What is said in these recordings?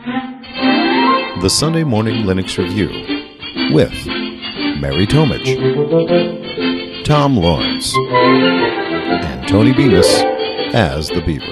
The Sunday Morning Linux Review with Mary Tomich, Tom Lawrence, and Tony Bemis as the Beaver.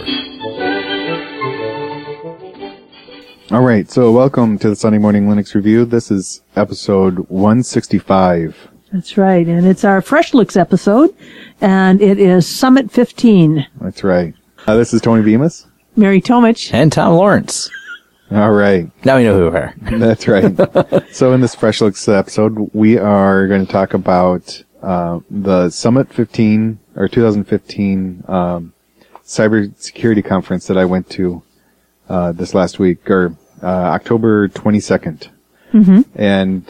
All right, so welcome to the Sunday Morning Linux Review. This is episode 165. That's right, and it's our Fresh Looks episode, and it is Summit 15. That's right. This is Tony Bemis. Mary Tomich. And Tom Lawrence. All right. Now we know who we are. That's right. So in this Fresh Looks episode, we are going to talk about the Summit 15, or 2015 cybersecurity conference that I went to this last week, or October 22nd. Mm-hmm. And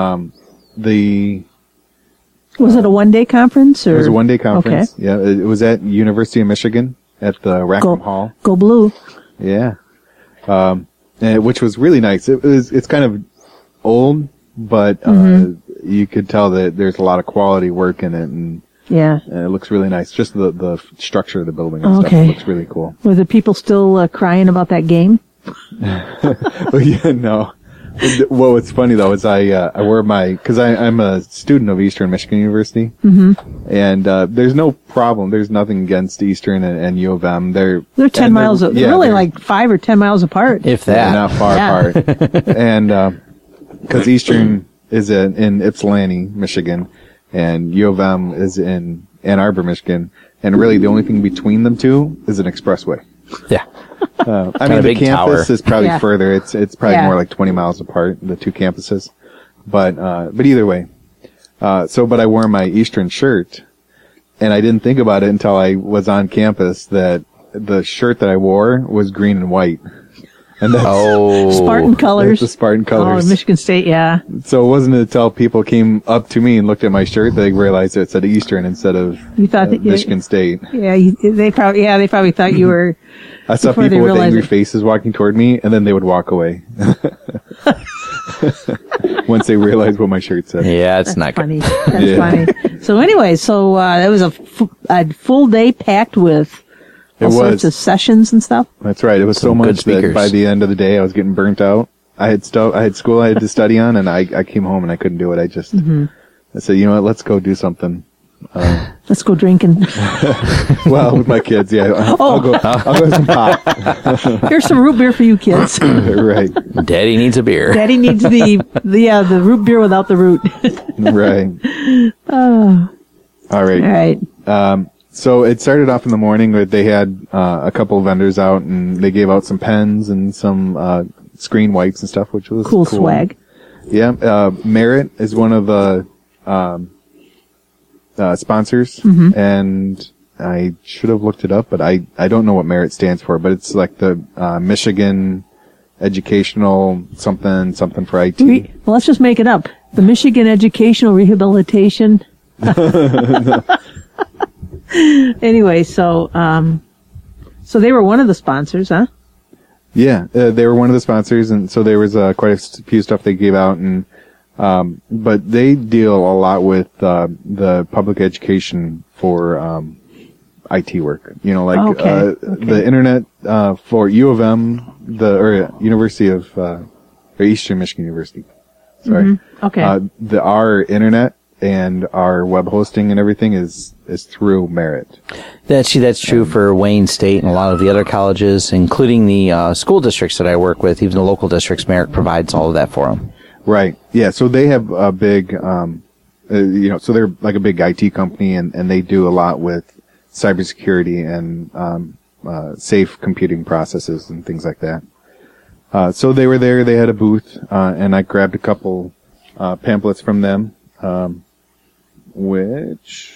Was it a one-day conference? Or? It was a one-day conference. Okay. Yeah, it was at University of Michigan at the Rackham Hall. Go Blue. Yeah. Which was really nice. It's kind of old, but you could tell that there's a lot of quality work in it, and it looks really nice. Just the structure of the building and stuff looks really cool. Were the people still crying about that game? Well, yeah, no. Well, what's funny though is I wear because I'm a student of Eastern Michigan University, and there's no problem. There's nothing against Eastern and U of M. They're 10 miles. They're really like 5 or 10 miles apart. If that, they're not far apart. And because Eastern is in Ypsilanti, Michigan, and U of M is in Ann Arbor, Michigan, and really the only thing between them two is an expressway. Yeah. I mean, the campus is probably further. It's probably more like 20 miles apart, the two campuses. But either way. But I wore my Eastern shirt, and I didn't think about it until I was on campus that the shirt that I wore was green and white. And that's Spartan colors. That's the Spartan colors. Oh, Michigan State, yeah. So it wasn't until people came up to me and looked at my shirt that they realized it said Eastern instead of Michigan State. Yeah, they probably thought you were. I saw people with angry faces walking toward me, and then they would walk away once they realized what my shirt said. Yeah, it's not funny. good. That's funny. So anyway, it was a full day packed with all sorts of sessions and stuff. That's right. It was so much that by the end of the day I was getting burnt out. I had school I had to study on, and I came home and I couldn't do it. I said, you know what, let's go do something. Let's go drinking. Well, with my kids, yeah. I'll go have some pop. Here's some root beer for you kids. Right. Daddy needs a beer. Daddy needs the root beer without the root. Right. All right. So it started off in the morning where they had a couple of vendors out, and they gave out some pens and some screen wipes and stuff, which was cool. Swag. Yeah. Merit is one of the sponsors, and I should have looked it up, but I don't know what Merit stands for, but it's like the Michigan Educational something for IT. Well, let's just make it up. The Michigan Educational Rehabilitation. Anyway, so they were one of the sponsors, huh? Yeah, they were one of the sponsors, and so there was quite a few stuff they gave out, and but they deal a lot with the public education for IT work. You know, like the internet for U of M, or University of or Eastern Michigan University. Sorry. Our internet and our web hosting and everything is through Merit. That's true for Wayne State and a lot of the other colleges, including the school districts that I work with. Even the local districts, Merit provides all of that for them. Right. Yeah. So they have a big, so they're like a big IT company, and they do a lot with cybersecurity and safe computing processes and things like that. So they were there. They had a booth, and I grabbed a couple pamphlets from them. Which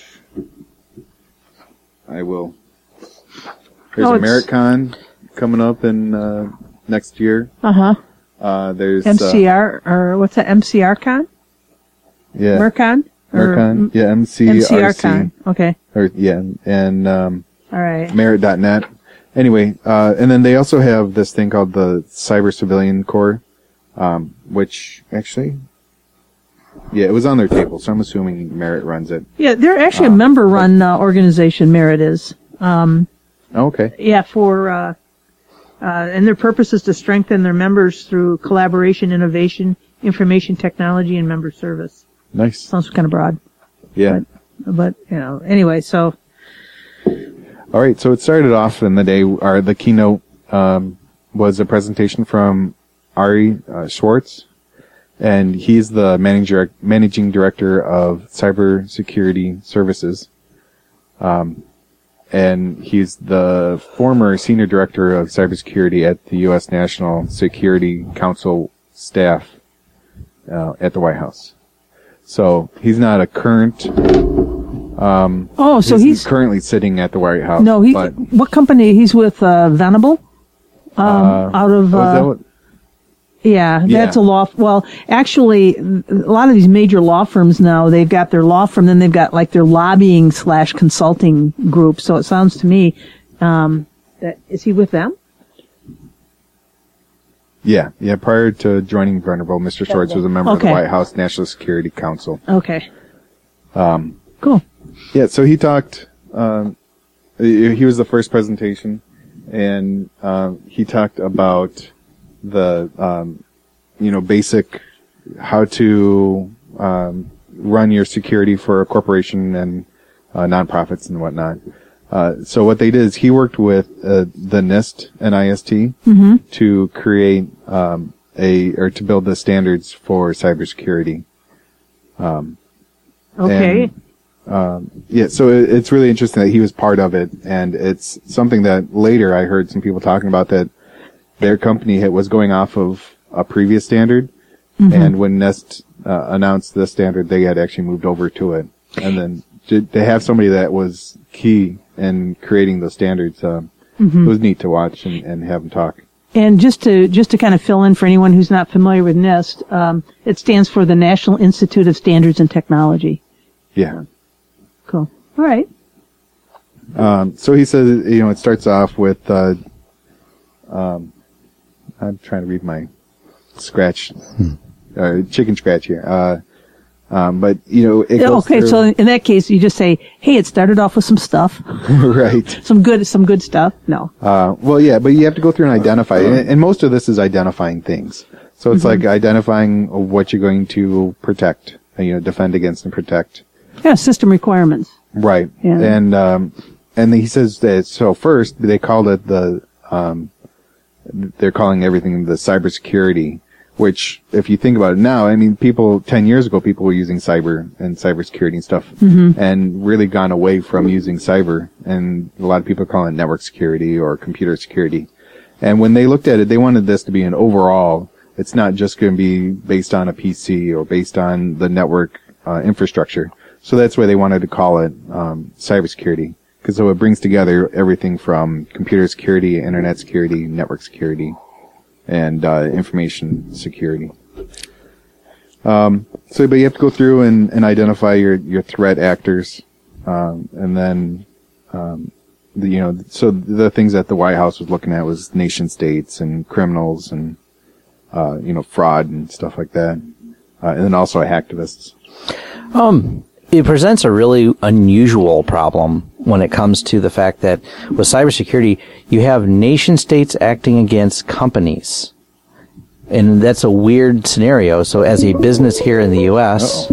I will. There's AmeriCon coming up in next year. There's MCR or what's that? MCR Con? Yeah. Mercon? Mercon. Yeah, MCR Con. Okay. And all right. Merit.net. Anyway, and then they also have this thing called the Cyber Civilian Corps, which actually. Yeah, it was on their table, so I'm assuming Merit runs it. Yeah, they're actually a member-run organization, Merit is. Okay. Yeah, for And their purpose is to strengthen their members through collaboration, innovation, information technology, and member service. Nice. Sounds kind of broad. Yeah. But anyway, so. All right. So it started off in the day, or the keynote was a presentation from Ari Schwartz, and he's the managing director of Cybersecurity Services. And he's the former senior director of cybersecurity at the U.S. National Security Council staff at the White House. So he's not a current. So he's currently sitting at the White House. No, what company? He's with Venable, out of. That's a law. Well, actually, a lot of these major law firms now, they've got their law firm, then they've got like their lobbying / consulting group. So it sounds to me, that, is he with them? Yeah. Prior to joining Venerable, Mr. Schwartz was a member of the White House National Security Council. Okay. Cool. Yeah, so he talked, he was the first presentation, and he talked about the, basic how to run your security for a corporation and nonprofits and whatnot. So what they did is he worked with the NIST, NIST, to create to build the standards for cybersecurity. Okay. So it's really interesting that he was part of it, and it's something that later I heard some people talking about, that their company was going off of a previous standard, and when NIST announced this standard, they had actually moved over to it. And then they have somebody that was key in creating those standards. It was neat to watch and have them talk. And just to kind of fill in for anyone who's not familiar with NIST, it stands for the National Institute of Standards and Technology. Yeah. Cool. All right. So he says, it starts off with, I'm trying to read my chicken scratch here. But, it goes through. So in that case, you just say, hey, it started off with some stuff. Right. Some good stuff. No. But you have to go through and identify, and most of this is identifying things. So it's like identifying what you're going to protect, defend against and protect. Yeah, system requirements. Right. Yeah. And he says that, so first, they called it they're calling everything the cybersecurity, which, if you think about it now, 10 years ago, people were using cyber and cybersecurity and stuff, and really gone away from using cyber, and a lot of people call it network security or computer security. And when they looked at it, they wanted this to be an overall, it's not just going to be based on a PC or based on the network infrastructure. So that's why they wanted to call it cybersecurity, because so it brings together everything from computer security, internet security, network security, and information security. But you have to go through and identify your threat actors, and then so the things that the White House was looking at was nation states and criminals and fraud and stuff like that, and then also hacktivists. It presents a really unusual problem when it comes to the fact that with cybersecurity, you have nation states acting against companies. And that's a weird scenario. So as a business here in the U.S.,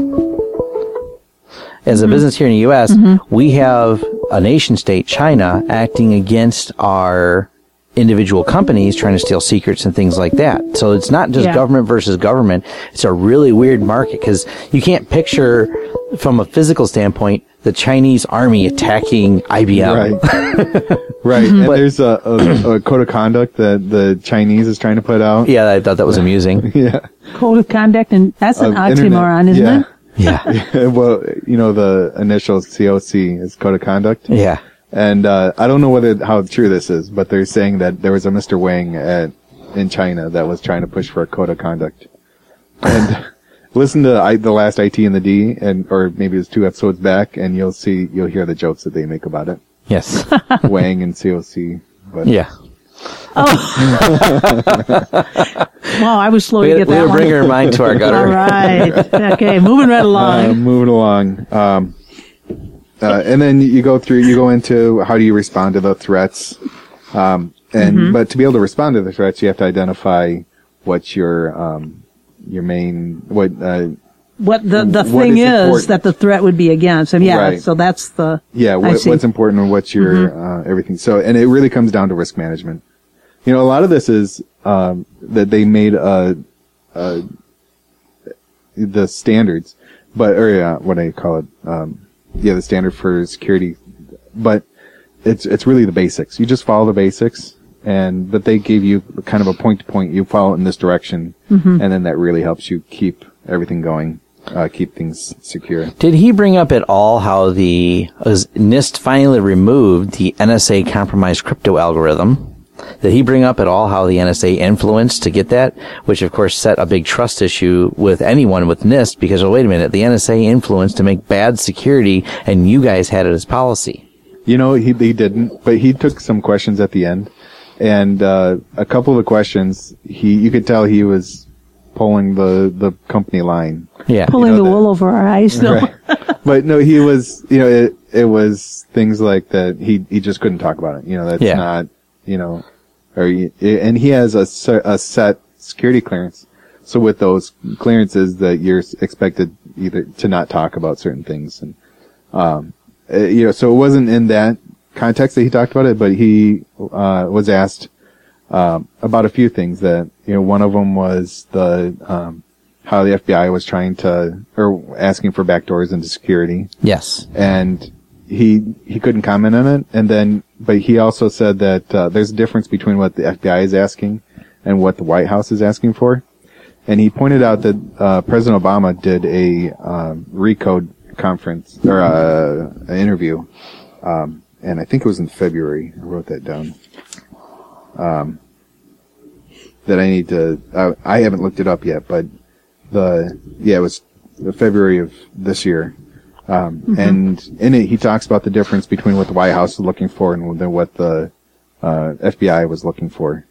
we have a nation state, China, acting against our individual companies trying to steal secrets and things like that. So it's not just government versus government. It's a really weird market because you can't picture from a physical standpoint the Chinese army attacking IBM. Right. And there's a code of conduct that the Chinese is trying to put out. Yeah, I thought that was amusing. Yeah. Code of conduct, and that's an oxymoron, isn't it? Yeah. Well, the initial COC is code of conduct. Yeah. And I don't know how true this is, but they're saying that there was a Mr. Wang in China that was trying to push for a code of conduct. And listen to the last IT in the D, or maybe it's 2 episodes back, and you'll hear the jokes that they make about it. Yes. Wang and COC. But. Yeah. Wow, I was slow to get that one. We'll bring her mind to our gutter. All right. Okay, moving right along. Moving along. And then you go into how do you respond to the threats. And And, but to be able to respond to the threats, you have to identify what's your main, what the thing is that the threat would be against. And Right. so that's the, what's important and what's your, everything. So, and it really comes down to risk management. You know, a lot of this is, that they made, the standards, what do you call it? The standard for security, but it's really the basics. You just follow the basics, but they gave you kind of a point to point. You follow it in this direction, and then that really helps you keep everything going, keep things secure. Did he bring up at all how NIST finally removed the NSA compromised crypto algorithm? Did he bring up at all how the NSA influenced to get that? Which, of course, set a big trust issue with anyone with NIST because, oh, wait a minute, the NSA influenced to make bad security, and you guys had it as policy. You know, he didn't, but he took some questions at the end, and a couple of the questions, you could tell he was pulling the company line. Yeah. Pulling the wool over our eyes, though. Right. But no, he was, you know, it was things like that. He just couldn't talk about it. You know, that's not, you know, and he has a set security clearance. So with those clearances that you're expected either to not talk about certain things. And, you know, so it wasn't in that context that he talked about it, but he, was asked, about a few things that, you know, one of them was how the FBI was asking for backdoors into security. Yes. And he couldn't comment on it. But he also said that, there's a difference between what the FBI is asking and what the White House is asking for. And he pointed out that, President Obama did a, Recode conference, or, an interview, and I think it was in February. I wrote that down. That I need to, I haven't looked it up yet, but it was February of this year. And in it, he talks about the difference between what the White House is looking for and then what the, FBI was looking for.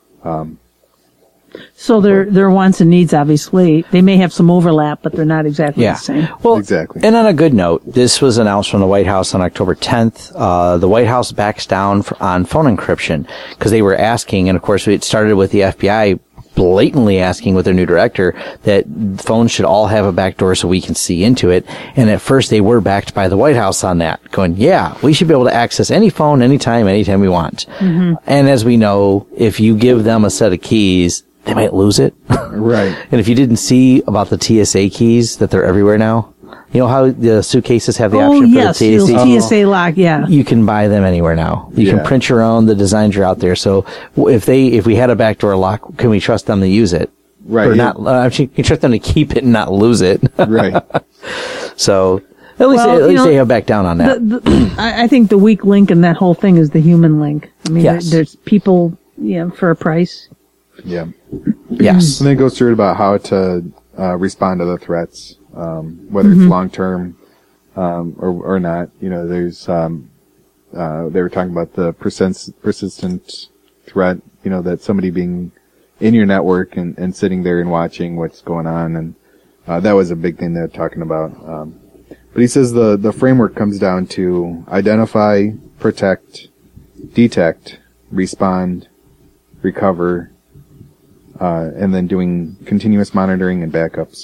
So their wants and needs, obviously, they may have some overlap, but they're not exactly the same. Well, exactly. And on a good note, this was announced from the White House on October 10th. The White House backs down on phone encryption because they were asking, and of course it started with the FBI blatantly asking with their new director that phones should all have a backdoor so we can see into it. And at first they were backed by the White House on that, going, yeah, we should be able to access any phone anytime we want. And as we know, if you give them a set of keys, they might lose it. Right. And if you didn't see about the TSA keys, that they're everywhere now, you know how the suitcases have the option for the TSA lock, You can buy them anywhere now. You can print your own. The designs are out there. So if we had a backdoor lock, can we trust them to use it? Right. Or not? Actually, can you trust them to keep it and not lose it? Right. So at least they have backed down on that. I think the weak link in that whole thing is the human link. I mean, there's people, for a price. Yeah. Yes. And then it goes through about how to respond to the threats, whether it's long term or not. You know, there's they were talking about the persistent threat. You know, that somebody being in your network and sitting there and watching what's going on, and that was a big thing they're talking about. But he says the framework comes down to identify, protect, detect, respond, recover. And then doing continuous monitoring and backups.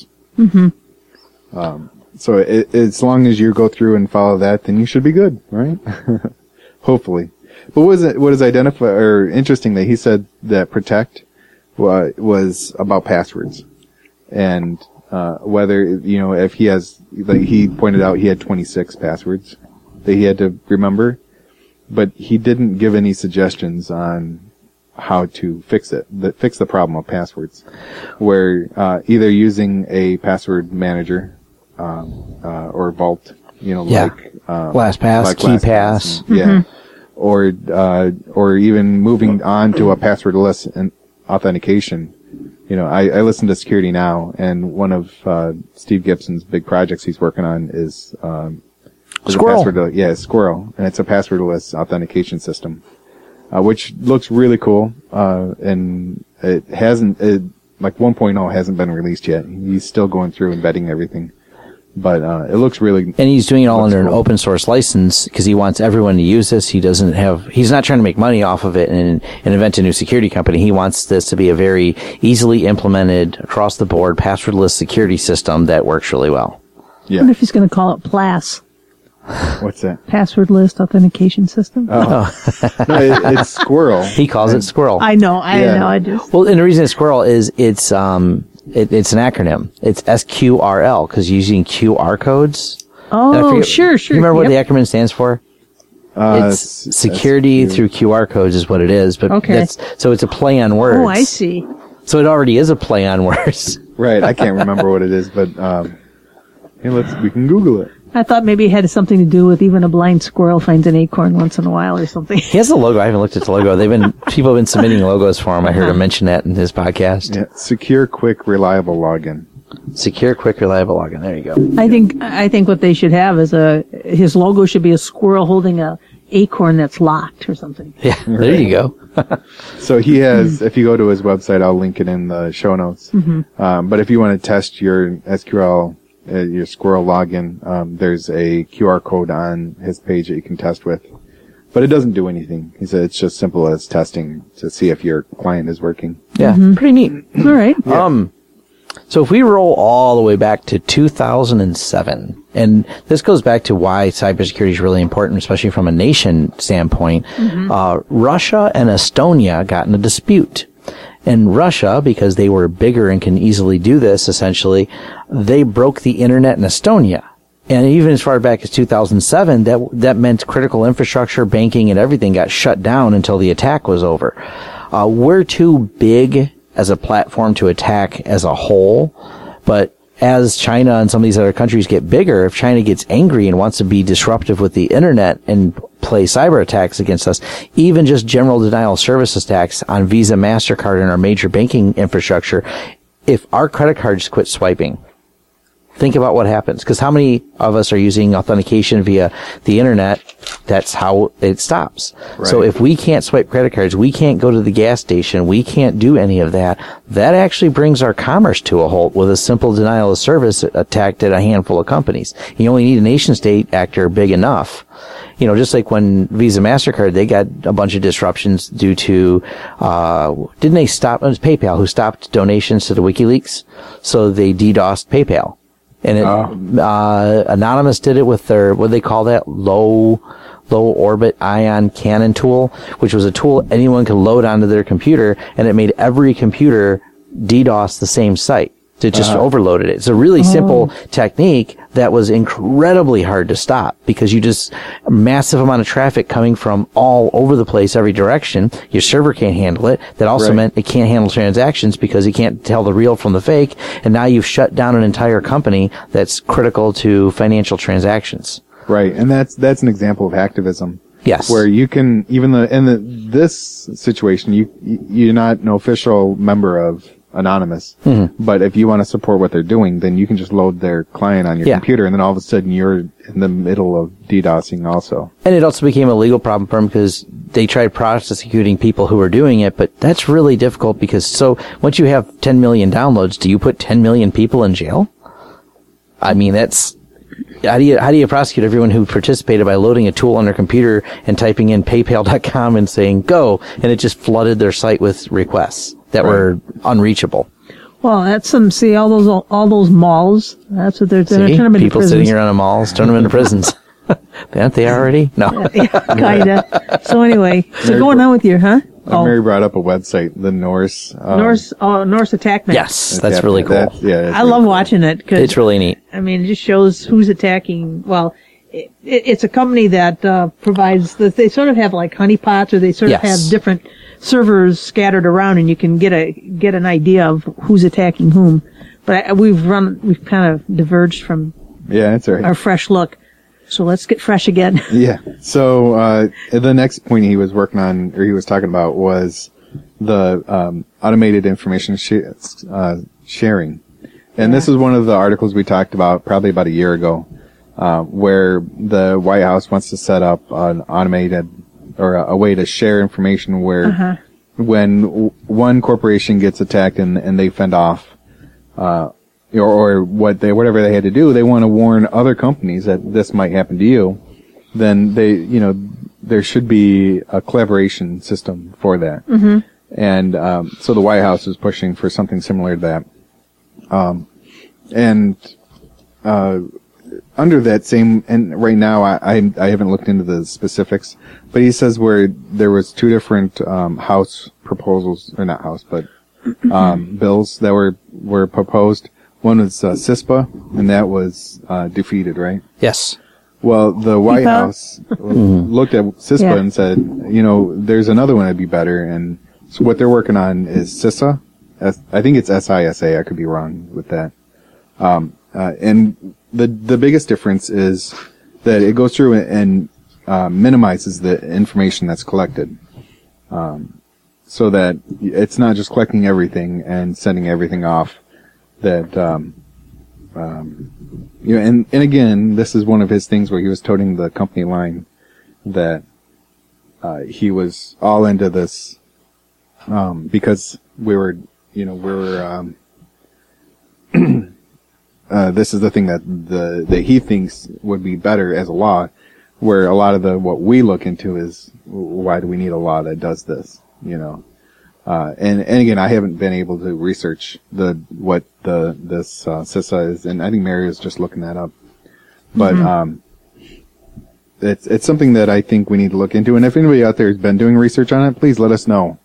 So as long as you go through and follow that, then you should be good, right? Hopefully. But what is interesting that he said that protect was about passwords. And, whether, if he has, like he pointed out he had 26 passwords that he had to remember, but he didn't give any suggestions on how to fix the problem of passwords, where either using a password manager or Vault, like LastPass, KeePass, or even moving on to a passwordless authentication. I listen to Security Now, and one of Steve Gibson's big projects he's working on is Squirrel. Squirrel, and it's a passwordless authentication system. Which looks really cool, and it hasn't, like 1.0 hasn't been released yet. He's still going through and vetting everything. But it looks really. And he's doing it all under an cool. open source license because he wants everyone to use this. He's not trying to make money off of it and invent a new security company. He wants this to be a very easily implemented across the board passwordless security system that works really well. I wonder if he's going to call it PLAS. What's that? Password List Authentication System. No, it's Squirrel. He calls it Squirrel. I know. I just. Well, and the reason it's Squirrel is it's an acronym. It's SQRL because using QR codes. Oh, sure. You remember what the acronym stands for? It's security through QR codes is what it is. But so it's a play on words. Oh, I see. So it already is a play on words. Right. I can't remember what it is, but we can Google it. I thought maybe it had something to do with even a blind squirrel finds an acorn once in a while or something. He has a logo. I haven't looked at the logo. People have been submitting logos for him. I heard him mention that in his podcast. Yeah. Secure, quick, reliable login. Secure, quick, reliable login. There you go. I think what they should have is his logo should be a squirrel holding a acorn that's locked or something. Yeah, there you go. So he has, if you go to his website, I'll link it in the show notes. Mm-hmm. But if you want to test your SQL, your Squirrel login, there's a QR code on his page that you can test with. But it doesn't do anything. He said it's just simple as testing to see if your client is working. Yeah, pretty neat. All right. Yeah. So if we roll all the way back to 2007, and this goes back to why cybersecurity is really important, especially from a nation standpoint, Russia and Estonia got in a dispute. And Russia, because they were bigger and can easily do this, essentially, they broke the internet in Estonia. And even as far back as 2007, that meant critical infrastructure, banking, and everything got shut down until the attack was over. We're too big as a platform to attack as a whole, but as China and some of these other countries get bigger, if China gets angry and wants to be disruptive with the internet and play cyber attacks against us, even just general denial of service attacks on Visa, MasterCard, and our major banking infrastructure, if our credit cards quit swiping, think about what happens. Because how many of us are using authentication via the internet? That's how it stops. Right. So if we can't swipe credit cards, we can't go to the gas station, we can't do any of that, that actually brings our commerce to a halt with a simple denial of service attack at a handful of companies. You only need a nation state actor big enough. You know, just like when Visa, MasterCard, they got a bunch of disruptions due to, didn't they stop, it was PayPal who stopped donations to the WikiLeaks. So they DDoSed PayPal. And Anonymous did it with their, what do they call that? Low orbit ion cannon tool, which was a tool anyone could load onto their computer, and it made every computer DDoS the same site. It just overloaded it. It's a really simple technique that was incredibly hard to stop because you just, a massive amount of traffic coming from all over the place, every direction. Your server can't handle it. That also meant it can't handle transactions because it can't tell the real from the fake. And now you've shut down an entire company that's critical to financial transactions. Right. And that's an example of hacktivism. Yes. Where you can, in this situation, you're not an official member of Anonymous. Mm-hmm. But if you want to support what they're doing, then you can just load their client on your computer, and then all of a sudden you're in the middle of DDoSing also. And it also became a legal problem for them because they tried prosecuting people who were doing it, but that's really difficult because so once you have 10 million downloads, do you put 10 million people in jail? I mean, that's, how do you prosecute everyone who participated by loading a tool on their computer and typing in paypal.com and saying go, and it just flooded their site with requests that were unreachable? Well, that's all those malls. That's what they're turning them into people prisons. Sitting around malls, turn them into prisons. Aren't they already? No. Yeah, kinda. So anyway, going on with your, Mary brought up a website, the Norse. Norse Attack Map. Yes, that's really cool. I love watching it. Cause, it's really neat. I mean, it just shows who's attacking. Well, it's a company that provides, they sort of have like honeypots, or they sort of have different servers scattered around, and you can get an idea of who's attacking whom. But we've kind of diverged from that's right. our fresh look. So let's get fresh again. Yeah. So the next point he was working on, or he was talking about, was the automated information sharing. And this is one of the articles we talked about probably about a year ago, where the White House wants to set up an automated or a way to share information where when one corporation gets attacked and they fend off or whatever they had to do, they want to warn other companies that this might happen to you, then there should be a collaboration system for that. Mm-hmm. And so the White House is pushing for something similar to that. Under that same, and right now I haven't looked into the specifics, but he says where there was two different House proposals, or not House, but bills that were proposed. One was CISPA, and that was defeated, right? Yes. Well, the White House looked at CISPA and said, there's another one that'd be better, and so what they're working on is CISA. I think it's SISA. I could be wrong with that. And the biggest difference is that it goes through and minimizes the information that's collected, so that it's not just collecting everything and sending everything off. That and again, this is one of his things where he was toting the company line that he was all into this because this is the thing that he thinks would be better as a law, where a lot of what we look into is why do we need a law that does this, and again, I haven't been able to research this CISA is, and I think Mary is just looking that up, but it's something that I think we need to look into, and if anybody out there has been doing research on it, please let us know.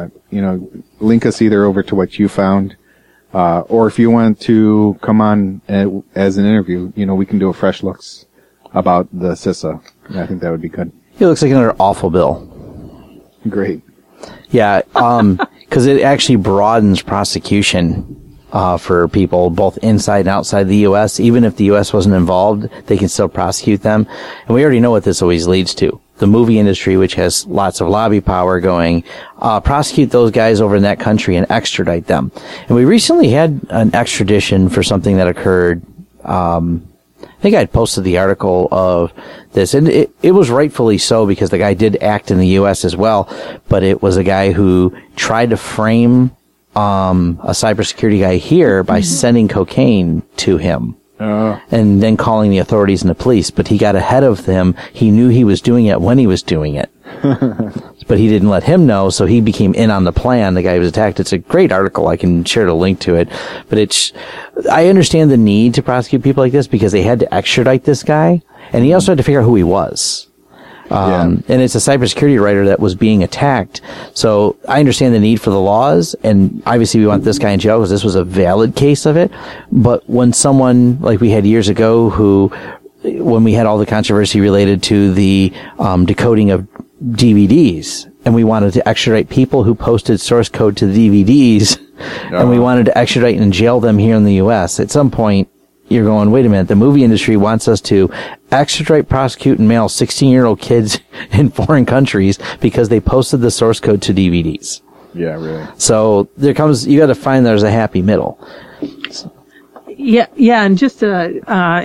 Link us either over to what you found. Or if you want to come on as an interview, we can do a fresh looks about the CISA. I think that would be good. It looks like another awful bill. Great. Yeah, because it actually broadens prosecution for people both inside and outside the U.S. Even if the U.S. wasn't involved, they can still prosecute them. And we already know what this always leads to. The movie industry, which has lots of lobby power, going, prosecute those guys over in that country and extradite them. And we recently had an extradition for something that occurred. I think I had posted the article of this, and it was rightfully so because the guy did act in the U.S. as well, but it was a guy who tried to frame a cybersecurity guy here by sending cocaine to him. And then calling the authorities and the police, but he got ahead of them. He knew he was doing it when he was doing it, but he didn't let him know, so he became in on the plan. The guy who was attacked. It's a great article. I can share the link to it, but I understand the need to prosecute people like this because they had to extradite this guy, and he also had to figure out who he was. And it's a cybersecurity writer that was being attacked. So I understand the need for the laws, and obviously we want this guy in jail because this was a valid case of it. But when someone like we had years ago when we had all the controversy related to the decoding of DVDs, and we wanted to extradite people who posted source code to the DVDs, and we wanted to extradite and jail them here in the U.S., at some point, you're going, wait a minute, the movie industry wants us to extradite, prosecute, and mail 16-year-old kids in foreign countries because they posted the source code to DVDs. Yeah, really. So you got to find there's a happy middle. So. Yeah, and just and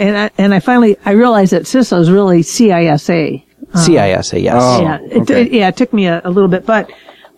I realized that CISA is really CISA. CISA, yes. Yeah, it took me a little bit, but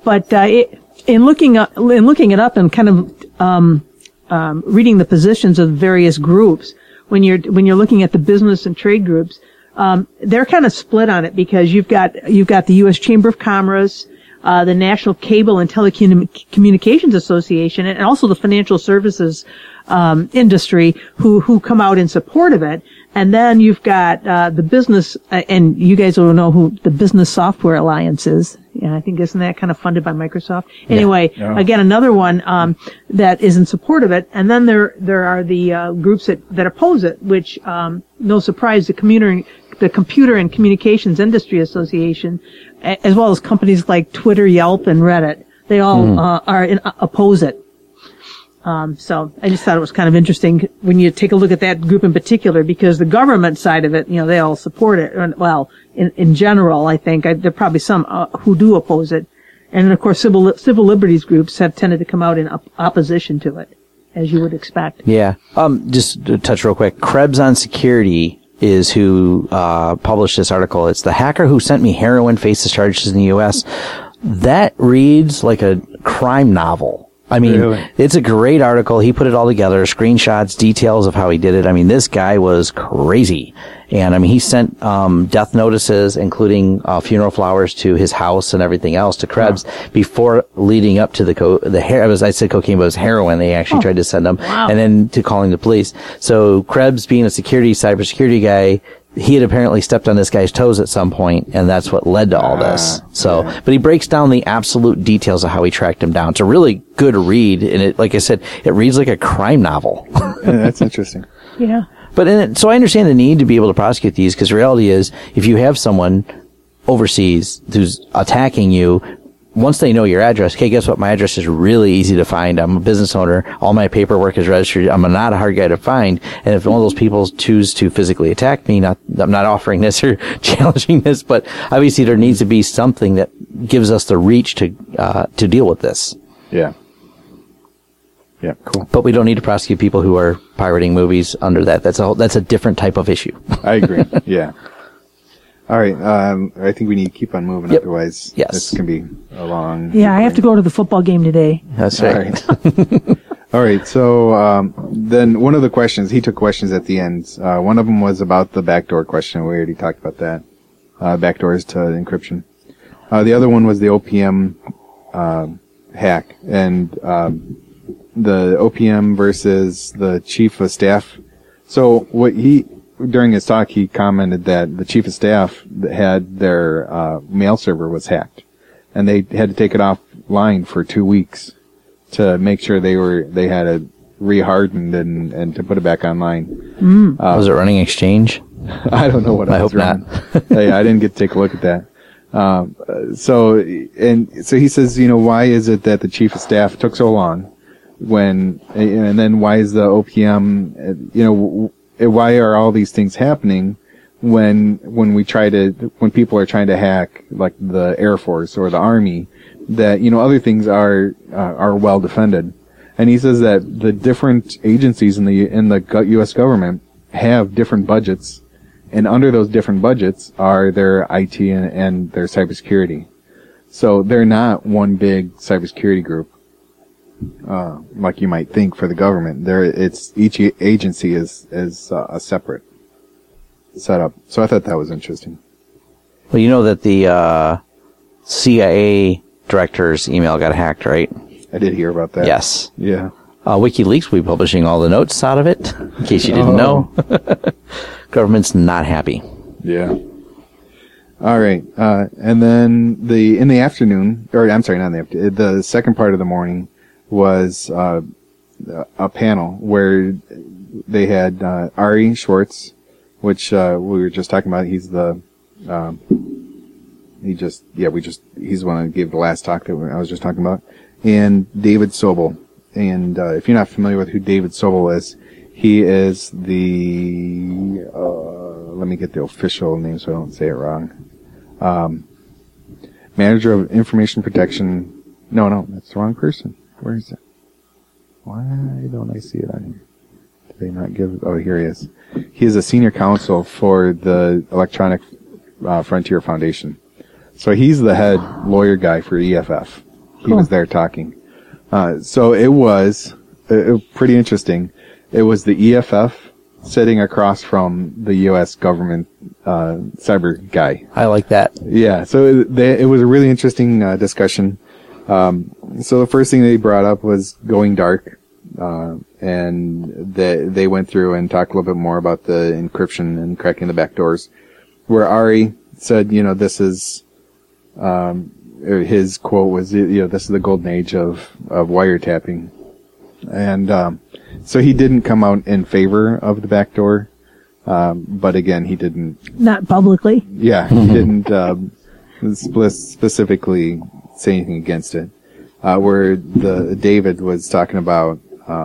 in looking it up and kind of reading the positions of various groups, when you're looking at the business and trade groups, they're kind of split on it because you've got the U.S. Chamber of Commerce, the National Cable and Telecommunications Association, and also the financial services industry who come out in support of it. And then you've got the business, and you guys will know who the Business Software Alliance is. Yeah, I think isn't that kind of funded by Microsoft? Anyway, again, another one that is in support of it. And then there are the groups that oppose it, which no surprise, the Computer and Communications Industry Association, as well as companies like Twitter, Yelp, and Reddit. They all oppose it. So I just thought it was kind of interesting when you take a look at that group in particular, because the government side of it, they all support it. Well, in general, I think there are probably some who do oppose it, and then of course civil liberties groups have tended to come out in opposition to it, as you would expect. Yeah. Just to touch real quick, Krebs on Security is who published this article. It's the hacker who sent me heroin faces charges in the U.S. That reads like a crime novel. I mean, Really? it's a great article. He put it all together, screenshots, details of how he did it. I mean, this guy was crazy. And I mean, he sent death notices, including funeral flowers, to his house and everything else to Krebs before leading up to I said cocaine, but it was heroin. They actually tried to send him, and then to calling the police. So Krebs, being a cybersecurity guy, he had apparently stepped on this guy's toes at some point, and that's what led to all this. So, but he breaks down the absolute details of how he tracked him down. It's a really good read, and it, like I said, it reads like a crime novel. Yeah, that's interesting. Yeah. But so I understand the need to be able to prosecute these, because the reality is, if you have someone overseas who's attacking you, once they know your address, okay, guess what? My address is really easy to find. I'm a business owner. All my paperwork is registered. I'm not a hard guy to find. And if one of those people choose to physically attack me, I'm not offering this or challenging this, but obviously there needs to be something that gives us the reach to deal with this. Yeah. Yeah, cool. But we don't need to prosecute people who are pirating movies under that. That's a different type of issue. I agree. Yeah. All right. I think we need to keep on moving. Yep. Otherwise, Yes. this can be a long. Yeah, I have to go to the football game today. That's All right. right. All right. So then one of the questions, he took questions at the end. One of them was about the backdoor question. We already talked about that. Backdoors to encryption. The other one was the OPM hack, and the OPM versus the chief of staff. So during his talk, he commented that the chief of staff had their mail server was hacked, and they had to take it offline for 2 weeks to make sure they had it rehardened and to put it back online. Was it running Exchange? I don't know what I was hope wrong. not. I didn't get to take a look at that. So he says, why is it that the chief of staff took so long? And then why is the OPM, why are all these things happening when people are trying to hack like the Air Force or the Army, that, other things are well defended. And he says that the different agencies in the U.S. government have different budgets, and under those different budgets are their IT and their cybersecurity. So they're not one big cybersecurity group, like you might think for the government. Each agency is a separate setup. So I thought that was interesting. Well, you know that the CIA director's email got hacked, right? I did hear about that. Yes. Yeah. WikiLeaks will be publishing all the notes out of it, in case you didn't know. Government's not happy. Yeah. All right. And then in the afternoon, or I'm sorry, not in the afternoon, the second part of the morning was a panel where they had Ari Schwartz, which we were just talking about. He's the he's the one that gave the last talk that I was just talking about, and David Sobel. And if you're not familiar with who David Sobel is, he is the let me get the official name so I don't say it wrong. Manager of Information Protection. No, that's the wrong person. Where is it? Why don't I see it on here? Did they not give? Oh, here he is. He is a senior counsel for the Electronic Frontier Foundation. So he's the head lawyer guy for EFF. He was there talking. So it was pretty interesting. It was the EFF sitting across from the U.S. government cyber guy. I like that. Yeah, so it was a really interesting discussion. So the first thing they brought up was going dark, and they went through and talked a little bit more about the encryption and cracking the back doors, where Ari said, this is, his quote was, this is the golden age of wiretapping. And, so he didn't come out in favor of the back door, but again, he didn't. Not publicly. Yeah, he didn't, specifically say anything against it. Where David was talking about,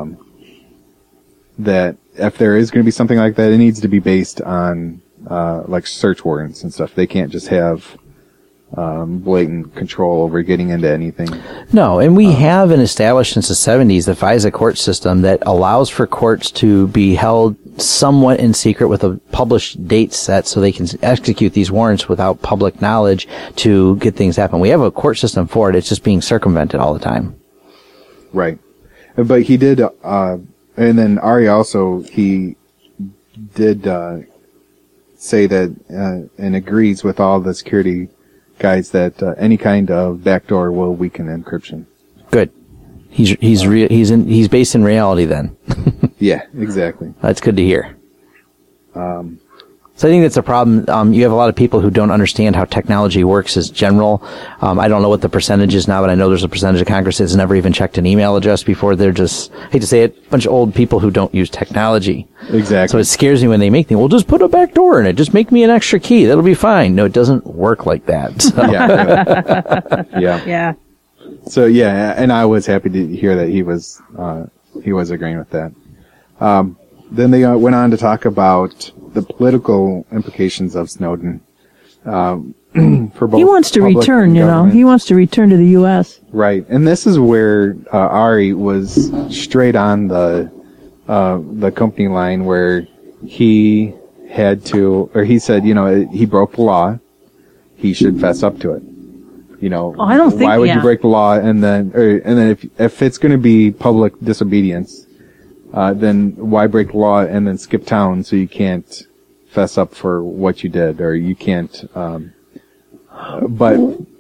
that if there is going to be something like that, it needs to be based on, like search warrants and stuff. They can't just have, blatant control over getting into anything. No, and we have an established since the 70s, the FISA court system that allows for courts to be held somewhat in secret with a published date set so they can execute these warrants without public knowledge to get things happen. We have a court system for it. It's just being circumvented all the time. Right. But he did, and then Ari also, he did say that, and agrees with all the security guys that any kind of backdoor will weaken encryption. Good. He's based in reality then. Yeah, exactly. That's good to hear. So I think that's a problem. You have a lot of people who don't understand how technology works as general. I don't know what the percentage is now, but I know there's a percentage of Congress that's never even checked an email address before. They're just, I hate to say it, a bunch of old people who don't use technology. Exactly. So it scares me when they make things. Well, just put a back door in it. Just make me an extra key. That'll be fine. No, it doesn't work like that. So. Yeah. Yeah. So yeah, and I was happy to hear that he was agreeing with that. Then they went on to talk about the political implications of Snowden. For both He wants to public return, and you know. government. He wants to return to the U.S. Right, and this is where Ari was straight on the company line, where he had to, or he said, you know, he broke the law. He should fess up to it. You know, I don't think. why would you break the law and then if it's going to be public disobedience, then why break the law and then skip town so you can't fess up for what you did, or you can't. But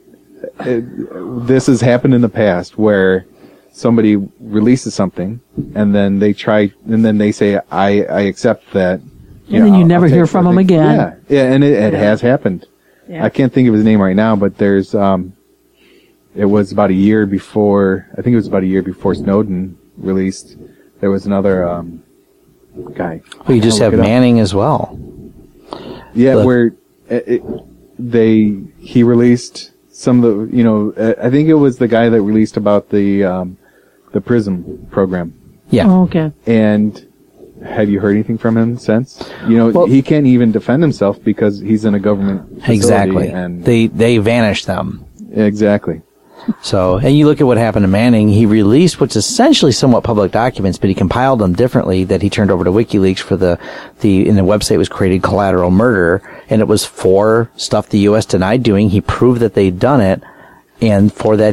this has happened in the past where somebody releases something and then they say, I accept that. And then you never hear from them again. Yeah, and it has happened. Yeah. I can't think of his name right now, but there's, it was about a year before, I think it was about a year before Snowden released. There was another, guy. Well, you just have Manning as well. Yeah, where he released some of the, you know, I think it was the guy that released about the PRISM program. Yeah. Oh, okay. And have you heard anything from him since? You know, well, he can't even defend himself because he's in a government facility. Exactly. And they vanished them. Exactly. So, and you look at what happened to Manning. He released what's essentially somewhat public documents, but he compiled them differently that he turned over to WikiLeaks for and the website was created Collateral Murder, and it was for stuff the U.S. denied doing. He proved that they'd done it, and for that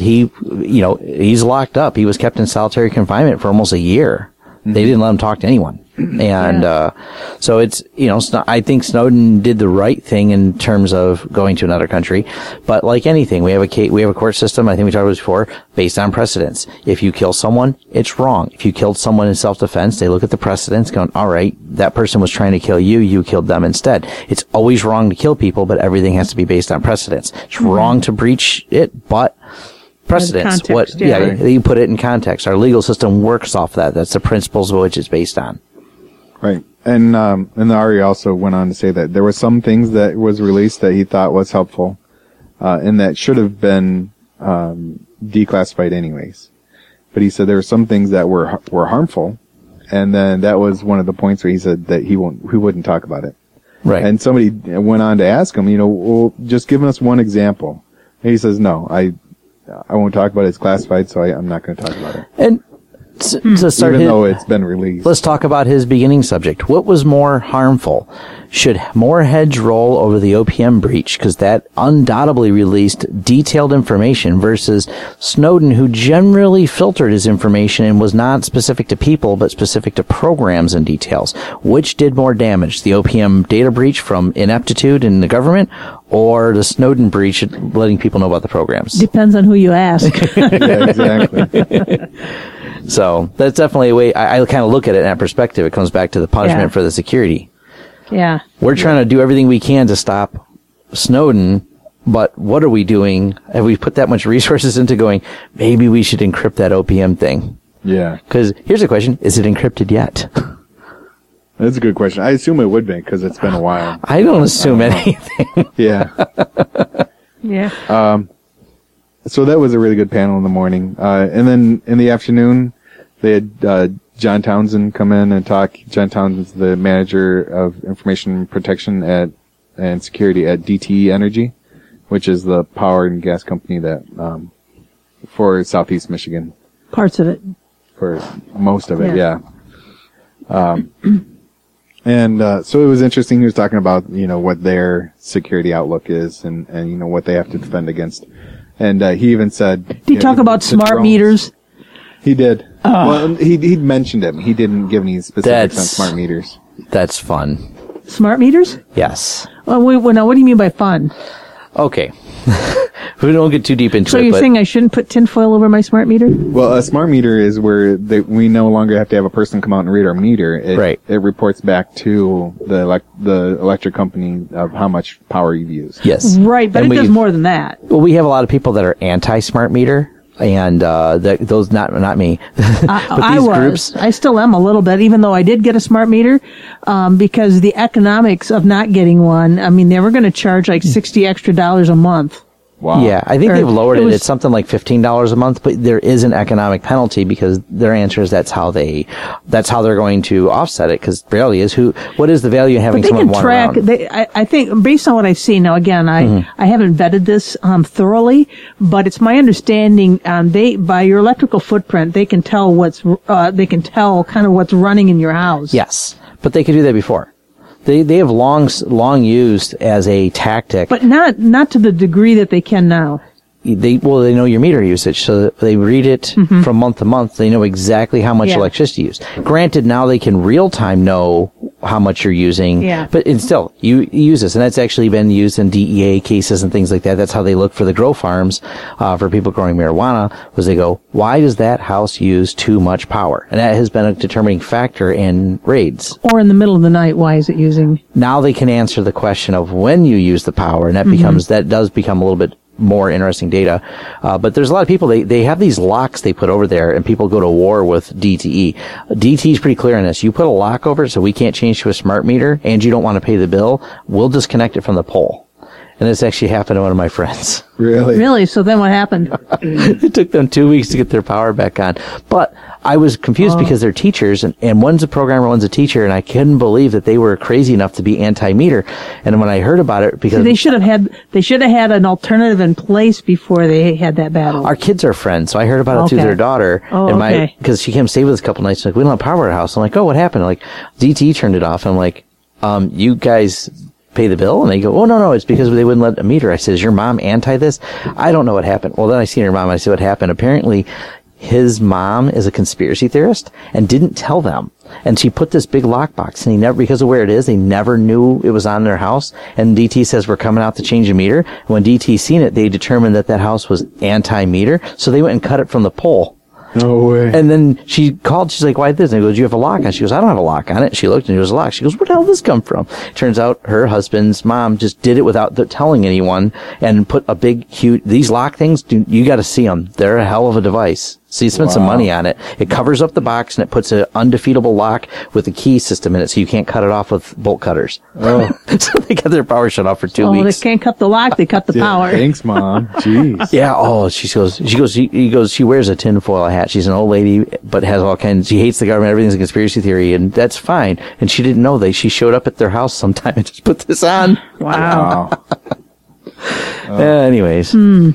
he's locked up. He was kept in solitary confinement for almost a year. Mm-hmm. They didn't let him talk to anyone. And, so it's, you know, I think Snowden did the right thing in terms of going to another country. But like anything, we have a court system, I think we talked about this before, based on precedents. If you kill someone, it's wrong. If you killed someone in self-defense, they look at the precedents going, all right, that person was trying to kill you, you killed them instead. It's always wrong to kill people, but everything has to be based on precedents. It's wrong to breach it, but precedents, context, you put it in context. Our legal system works off that. That's the principles of which it's based on. Right. And Ari also went on to say that there were some things that was released that he thought was helpful, and that should have been, declassified anyways. But he said there were some things that were harmful, and then that was one of the points where he said that he wouldn't talk about it. Right. And somebody went on to ask him, you know, well, just give us one example. And he says, no, I won't talk about it. It's classified, so I'm not going to talk about it. And to start, even though it's been released. Let's talk about his beginning subject. What was more harmful? Should more heads roll over the OPM breach, because that undoubtedly released detailed information, versus Snowden, who generally filtered his information and was not specific to people, but specific to programs and details? Which did more damage? The OPM data breach from ineptitude in the government, or the Snowden breach letting people know about the programs? Depends on who you ask. Yeah, exactly. So that's definitely a way I kind of look at it in that perspective. It comes back to the punishment for the security. Yeah. We're trying to do everything we can to stop Snowden, but what are we doing? Have we put that much resources into going, maybe we should encrypt that OPM thing? Yeah. Because here's the question, is it encrypted yet? That's a good question. I assume it would be, because it's been a while. I don't assume anything. Yeah. Yeah. So that was a really good panel in the morning. And then in the afternoon, they had John Townsend come in and talk. John Townsend's the manager of information protection and security at DTE Energy, which is the power and gas company that for Southeast Michigan. Parts of it. For most of it, yeah. And so it was interesting. He was talking about, you know, what their security outlook is and you know, what they have to defend against. And he even said... Did he talk about smart meters? He did. Well, he mentioned it. He didn't give any specifics on smart meters. That's fun. Smart meters? Yes. Well, now, what do you mean by fun? Okay. We don't get too deep into it. So you're saying I shouldn't put tinfoil over my smart meter? Well, a smart meter is where we no longer have to have a person come out and read our meter. It reports back to the electric company of how much power you've used. Yes. Right, but it does more than that. Well, we have a lot of people that are anti-smart meter. And those not me, but these groups. I still am a little bit, even though I did get a smart meter, because the economics of not getting one. I mean, they were going to charge like $60 extra a month. Wow. Yeah, I think they've lowered it. It's something like $15 a month, but there is an economic penalty because their answer is that's how they're going to offset it. Because the reality is, what is the value of having someone wander around? I think based on what I've seen now, again, I haven't vetted this thoroughly, but it's my understanding by your electrical footprint they can tell kind of what's running in your house. Yes, but they could do that before. They have long used as a tactic, but not to the degree that they can now. They know your meter usage, so they read it from month to month. They know exactly how much electricity you use. Granted, now they can real time know how much you're using, but still, you use this, and that's actually been used in DEA cases and things like that. That's how they look for the grow farms for people growing marijuana. Was they go, why does that house use too much power? And that has been a determining factor in raids. Or in the middle of the night, why is it using? Now they can answer the question of when you use the power, and that does become a little bit more interesting data. But there's a lot of people, they have these locks they put over there and people go to war with DTE. DTE is pretty clear on this. You put a lock over it so we can't change to a smart meter and you don't want to pay the bill, we'll disconnect it from the pole. And this actually happened to one of my friends. Really? Really? So then what happened? It took them 2 weeks to get their power back on. But I was confused because they're teachers, and one's a programmer, one's a teacher, and I couldn't believe that they were crazy enough to be anti-meter. And when I heard about it, because they should have had an alternative in place before they had that battle. Our kids are friends, so I heard about it through their daughter. Because she came stay with us a couple nights. Like, we don't have power at our house. I'm like, oh, what happened? Like, DTE turned it off. I'm like, you guys pay the bill? And they go, oh, no, it's because they wouldn't let a meter. I said, is your mom anti this? I don't know what happened. Well, then I seen her mom and I said what happened. Apparently his mom is a conspiracy theorist and didn't tell them. And she put this big lockbox, and because of where it is, they never knew it was on their house. And DT says, we're coming out to change a meter. And when DT seen it, they determined that house was anti-meter. So they went and cut it from the pole. No way. And then she called. She's like, why this? And he goes, do you have a lock on it? She goes, I don't have a lock on it. She looked and it was a lock. She goes, where the hell did this come from? Turns out her husband's mom just did it without telling anyone and put a big, huge, these lock things, you got to see them. They're a hell of a device. So you spend some money on it. It covers up the box and it puts an undefeatable lock with a key system in it so you can't cut it off with bolt cutters. Oh. So they got their power shut off for 2 weeks. They can't cut the lock, they cut the power. Thanks, Mom. Jeez. Yeah, she wears a tinfoil hat. She's an old lady, but has all kinds, she hates the government, everything's a conspiracy theory, and that's fine. And she didn't know she showed up at their house sometime and just put this on. Wow. Anyways.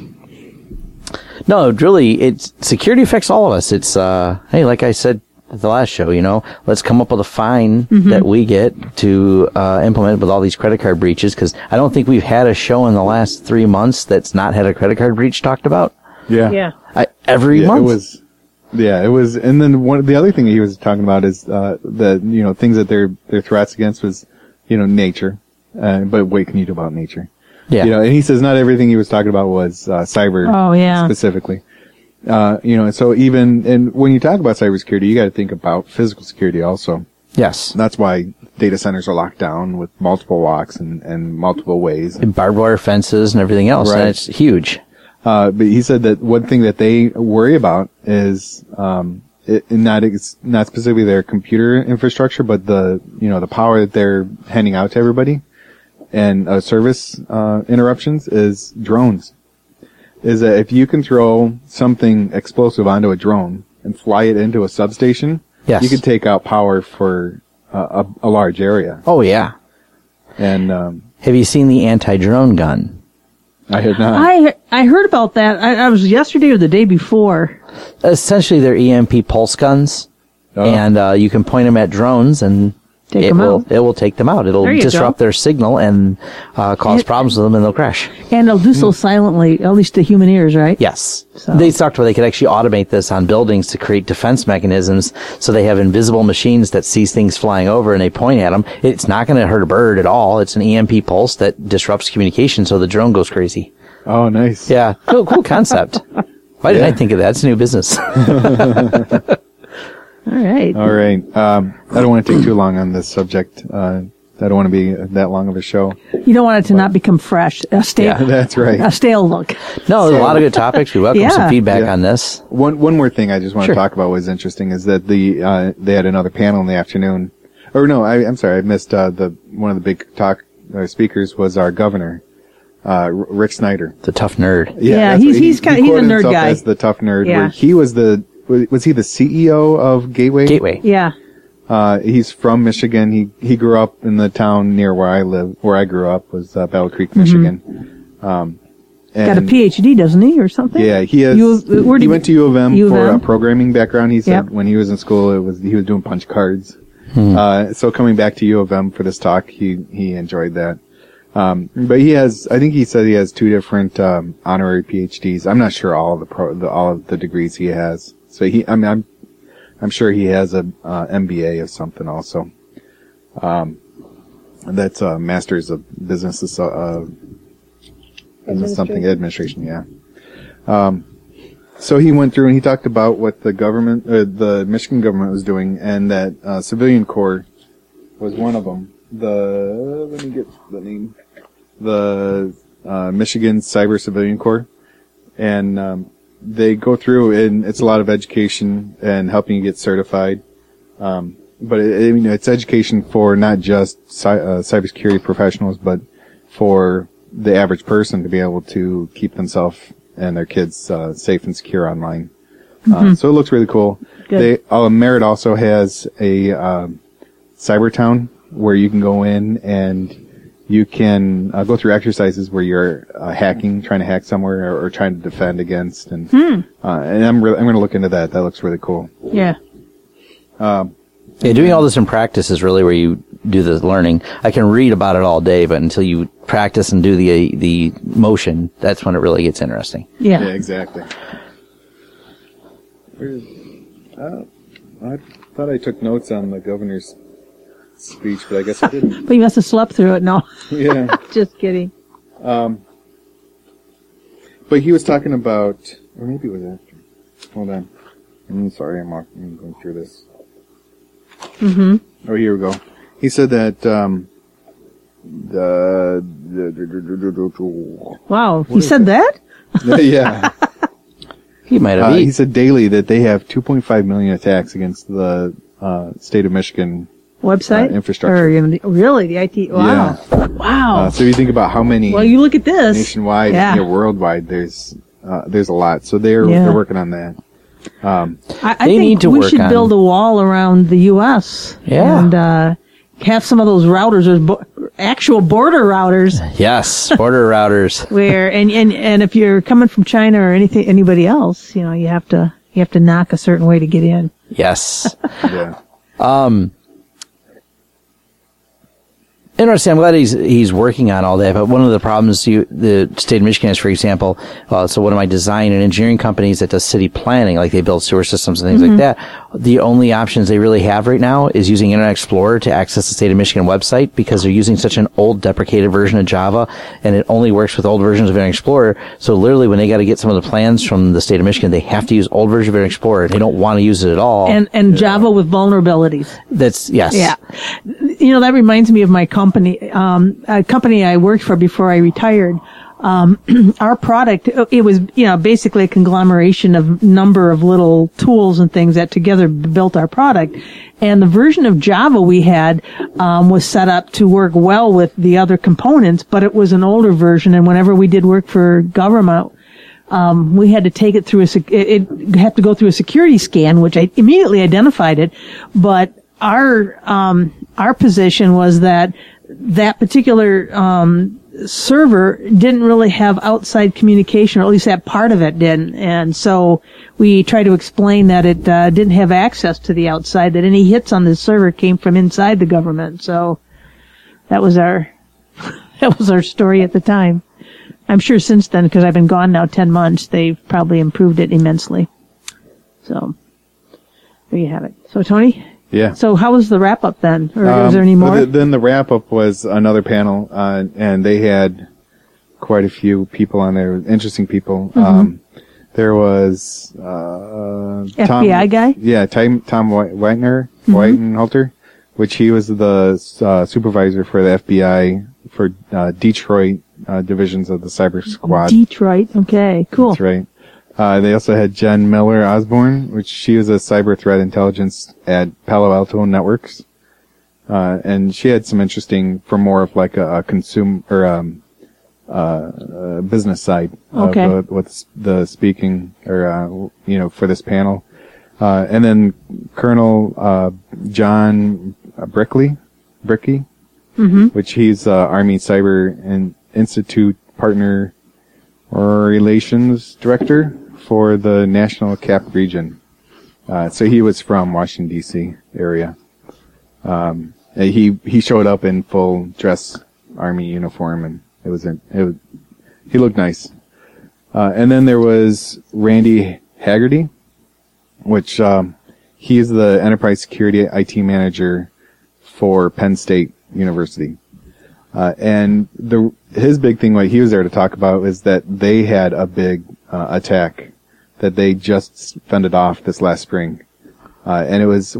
No, really, security affects all of us. It's, hey, like I said at the last show, let's come up with a fine that we get to implement with all these credit card breaches, because I don't think we've had a show in the last 3 months that's not had a credit card breach talked about. Yeah. Every month. It was, and then the other thing that he was talking about is, things that their threats against was, nature. But what can you do about nature? Yeah. And he says not everything he was talking about was cyber specifically. So and when you talk about cybersecurity, you got to think about physical security also. Yes. That's why data centers are locked down with multiple locks and multiple ways. And barbed wire fences and everything else. Right. And it's huge. But he said that one thing that they worry about is, it's not specifically their computer infrastructure, but the power that they're handing out to everybody. And service interruptions is drones. Is that if you can throw something explosive onto a drone and fly it into a substation, you could take out power for a large area. Oh yeah. And have you seen the anti-drone gun? I have not. I heard about that. I was yesterday or the day before. Essentially, they're EMP pulse guns, and you can point them at drones and take them out. It will take them out. It'll There you disrupt go. their signal and cause problems with them, and they'll crash. And it'll do so silently, at least to human ears, right? Yes. So- They talked about they could actually automate this on buildings to create defense mechanisms. So they have invisible machines that sees things flying over and they point at them. It's not going to hurt a bird at all. It's an EMP pulse that disrupts communication, so the drone goes crazy. Oh, nice. Yeah. Cool concept. Why didn't I think of that? It's a new business. All right. All right. I don't want to take too long on this subject. I don't want to be that long of a show. You don't want it to not become fresh, a stale, Yeah. That's right. a stale look. No, there's a lot of good topics. We welcome some Yeah. feedback Yeah. on this. One more thing I just want Sure. to talk about was interesting is that they had another panel in the afternoon. Or no, I'm sorry, I missed one of the big speakers was our governor, Rick Snyder. The tough nerd. Yeah, that's he's what he's a quoted nerd himself guy. as the tough nerd. Yeah. Where he was he the CEO of Gateway? Gateway. Yeah. He's from Michigan. He grew up in the town near where I grew up was Battle Creek, Michigan. Got a PhD, doesn't he, or something? Yeah, he has. He went to U of M for a programming background. He said Yep. when he was in school, he was doing punch cards. So coming back to U of M for this talk, he enjoyed that. But I think he said he has 2 different honorary PhDs. I'm not sure all of the degrees he has. So I'm sure he has a MBA of something also. That's a Master's of Business something administration. Yeah. So he went through and he talked about what the Michigan government was doing, and that Civilian Corps was one of them. Let me get the name. The Michigan Cyber Civilian Corps, and they go through, and it's a lot of education and helping you get certified. But it's education for not just cybersecurity professionals, but for the average person to be able to keep themselves and their kids safe and secure online. So it looks really cool. Good. Merit also has a cyber town where you can go in and you can go through exercises where you're trying to hack somewhere or trying to defend against, and I'm going to look into that. That looks really cool. Yeah. Yeah, doing all this in practice is really where you do the learning. I can read about it all day, but until you practice and do the motion, that's when it really gets interesting. Yeah. Yeah, exactly. I thought I took notes on the governor's speech, but I guess I didn't. But you must have slept through it. No. Yeah. Just kidding. But he was talking about, or maybe it was after. Hold on. I'm sorry, I'm going through this. Oh, here we go. He said that Wow. He said that? yeah. He might have He said daily that they have 2.5 million attacks against the state of Michigan Website? infrastructure. Or, really? The IT? Wow. Yeah. Wow. So you think about how many Well, you look at this. nationwide, Yeah. worldwide, there's a lot. So they're working on that. I They think need to we work should on- build a wall around the U.S. Yeah. And have some of those routers, actual border routers, Yes, border routers. where and if you're coming from China or anybody else, you have to knock a certain way to get in. Yes. Yeah. Interesting. I'm glad he's working on all that. But one of the problems the state of Michigan has, for example, so one of my design and engineering companies that does city planning, like they build sewer systems and things like that, the only options they really have right now is using Internet Explorer to access the state of Michigan website, because they're using such an old deprecated version of Java, and it only works with old versions of Internet Explorer. So literally, when they got to get some of the plans from the state of Michigan, they have to use old version of Internet Explorer. They don't want to use it at all. And Java with vulnerabilities. That's, yes. Yeah. That reminds me of my company, a company I worked for before I retired. Our product, it was, basically a conglomeration of number of little tools and things that together built our product. And the version of Java we had, was set up to work well with the other components, but it was an older version. And whenever we did work for government, we had to take it through it had to go through a security scan, which I immediately identified it. But our position was that particular, server didn't really have outside communication, or at least that part of it didn't. And so we try to explain that it didn't have access to the outside, that any hits on the server came from inside the government. So that was our story at the time. I'm sure since then, because I've been gone now 10 months, they've probably improved it immensely. So there you have it. So Tony? Yeah. So how was the wrap-up then? Or was there any more? Then the wrap-up was another panel, and they had quite a few people on there, interesting people. Mm-hmm. There was FBI guy? Yeah, Tom Whitenhalter, which he was the supervisor for the FBI for Detroit divisions of the Cyber Squad. Detroit, okay, cool. That's right. They also had Jen Miller Osborne, which she was a cyber threat intelligence at Palo Alto Networks. And she had some interesting, for more of like a consumer, or business side of what's the speaking, or, for this panel. And then Colonel, John Bricky, Mm-hmm. which he's, Army Cyber and Institute Partner Relations Director for the National Cap region. So he was from Washington D.C. area. He showed up in full dress Army uniform, and he looked nice. And then there was Randy Haggerty, which he is the Enterprise Security IT Manager for Penn State University. And his big thing, what he was there to talk about, was that they had a big attack that they just fended off this last spring. And it was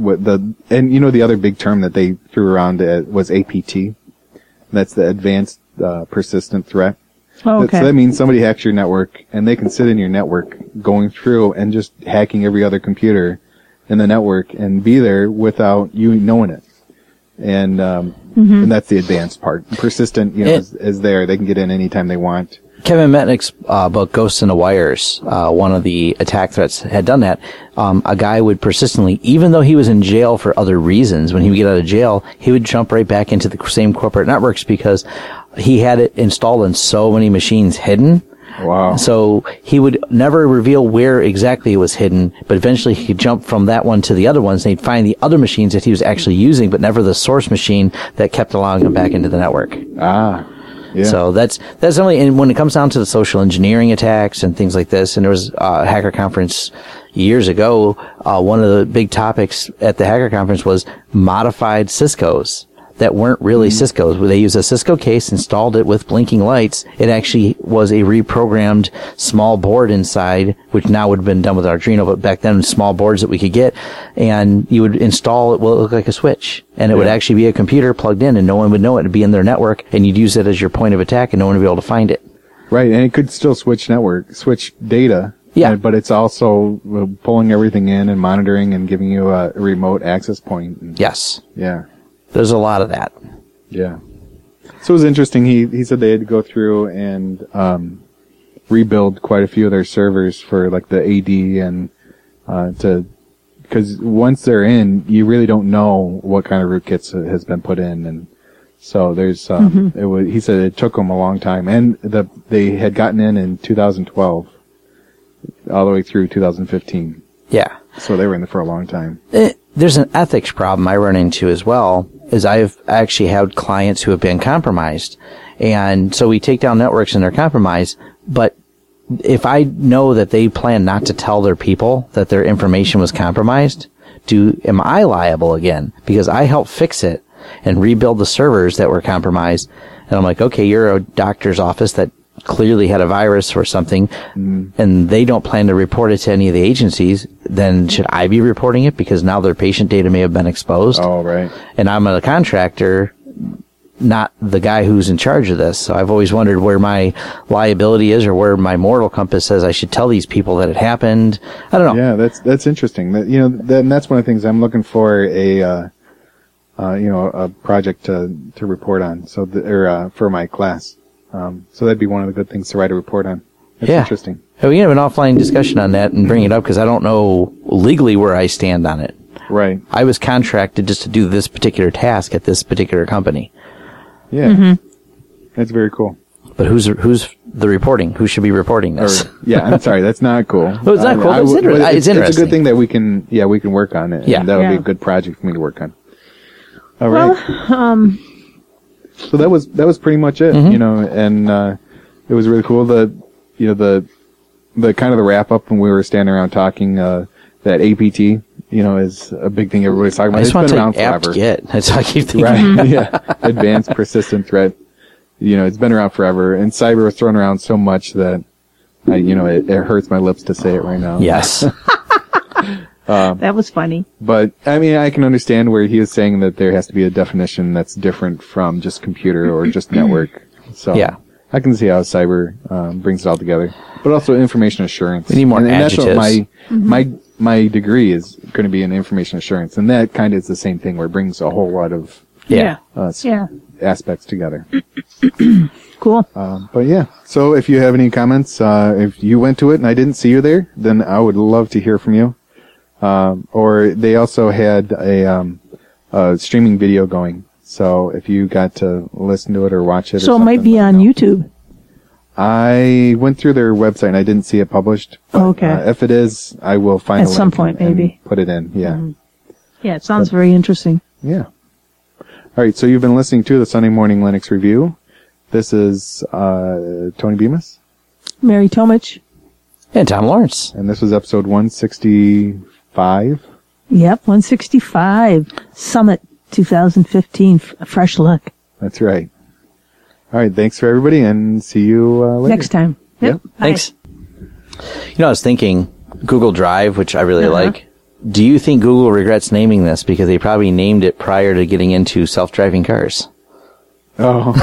the other big term that they threw around was APT. That's the Advanced Persistent Threat. Oh, okay. So that means somebody hacks your network, and they can sit in your network going through and just hacking every other computer in the network and be there without you knowing it. And and that's the advanced part. Persistent, is there. They can get in anytime they want. Kevin Metnick's book, Ghosts in the Wires, one of the attack threats had done that. A guy would persistently, even though he was in jail for other reasons, when he would get out of jail, he would jump right back into the same corporate networks because he had it installed in so many machines hidden. Wow. So he would never reveal where exactly it was hidden, but eventually he could jump from that one to the other ones, and he'd find the other machines that he was actually using, but never the source machine that kept allowing him back into the network. Ah. Yeah. So that's only, and when it comes down to the social engineering attacks and things like this, and there was a hacker conference years ago, one of the big topics at the hacker conference was modified Cisco's that weren't really Cisco's. Where they used a Cisco case, installed it with blinking lights. It actually was a reprogrammed small board inside, which now would have been done with Arduino, but back then small boards that we could get, and you would install it, well, it looked like a switch, and it would actually be a computer plugged in, and no one would know it. It'd be in their network, and you'd use it as your point of attack, and no one would be able to find it. Right, and it could still switch data. Yeah. But it's also pulling everything in and monitoring and giving you a remote access point. Yes. Yeah. There's a lot of that. Yeah. So it was interesting. He said they had to go through and rebuild quite a few of their servers for like the AD and because once they're in, you really don't know what kind of rootkits has been put in, and so there's he said it took them a long time, and they had gotten in 2012 all the way through 2015. Yeah. So they were in there for a long time. There's an ethics problem I run into as well, is I've actually had clients who have been compromised. And so we take down networks and they're compromised, but if I know that they plan not to tell their people that their information was compromised, am I liable again? Because I helped fix it and rebuild the servers that were compromised. And I'm like, okay, you're a doctor's office that clearly had a virus or something, and they don't plan to report it to any of the agencies, then should I be reporting it because now their patient data may have been exposed? Oh, right. And I'm a contractor, not the guy who's in charge of this. So I've always wondered where my liability is or where my moral compass says I should tell these people that it happened. I don't know. Yeah, that's interesting. That's one of the things I'm looking for a project to report on. So for my class. So that'd be one of the good things to write a report on. That's interesting. We can have an offline discussion on that and bring it up because I don't know legally where I stand on it. Right. I was contracted just to do this particular task at this particular company. Yeah. That's very cool. But who's the reporting? Who should be reporting this? I'm sorry, that's not cool. Oh, it's not cool. It's interesting. It's a good thing that we can work on it. Yeah. And that would be a good project for me to work on. All right. So that was pretty much it, and it was really cool. The kind of the wrap up when we were standing around talking, that APT, is a big thing everybody's talking about. I just want been to around apt forever. get. That's how I keep thinking. Right. Yeah. Advanced persistent threat. It's been around forever, and cyber was thrown around so much that, it hurts my lips to say it right now. Yes. That was funny. But, I can understand where he was saying that there has to be a definition that's different from just computer or just network. So, yeah. I can see how cyber brings it all together. But also information assurance. We need more adjectives. And that's what my degree is going to be in information assurance. And that kind of is the same thing where it brings a whole lot of aspects together. Cool. But yeah, so if you have any comments, if you went to it and I didn't see you there, then I would love to hear from you. Or they also had a streaming video going. So if you got to listen to it or watch it, so it might be on YouTube. I went through their website and I didn't see it published. But, okay. If it is, I will find at a link some point, maybe put it in. Yeah. Mm-hmm. Yeah, it sounds very interesting. Yeah. All right. So you've been listening to the Sunday Morning Linux Review. This is Tony Bemis, Mary Tomich, and Tom Lawrence, and this was episode 165. Yep, 165 Summit 2015. Fresh look. That's right. All right. Thanks for everybody, and see you later. Next time. Yep. Thanks. I was thinking Google Drive, which I really like. Do you think Google regrets naming this because they probably named it prior to getting into self-driving cars? Oh.